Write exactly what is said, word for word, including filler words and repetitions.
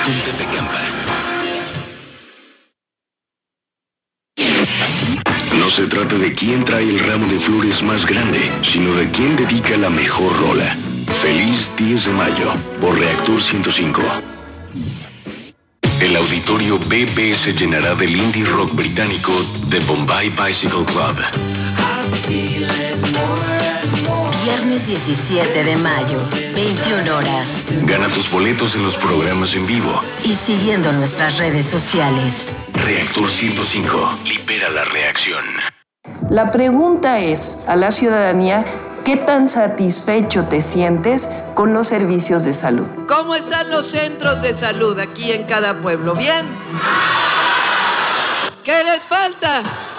con Pepe Campa. No se trata de quién trae el ramo de flores más grande, sino de quién dedica la mejor rola. Feliz diez de mayo, por Reactor ciento cinco. El auditorio B B se llenará del indie rock británico The Bombay Bicycle Club. Viernes diecisiete de mayo, veintiuna horas. Gana tus boletos en los programas en vivo y siguiendo nuestras redes sociales. Reactor ciento cinco, libera la reacción. La pregunta es a la ciudadanía: ¿qué tan satisfecho te sientes con los servicios de salud? ¿Cómo están los centros de salud aquí en cada pueblo? ¿Bien? ¿Qué les falta?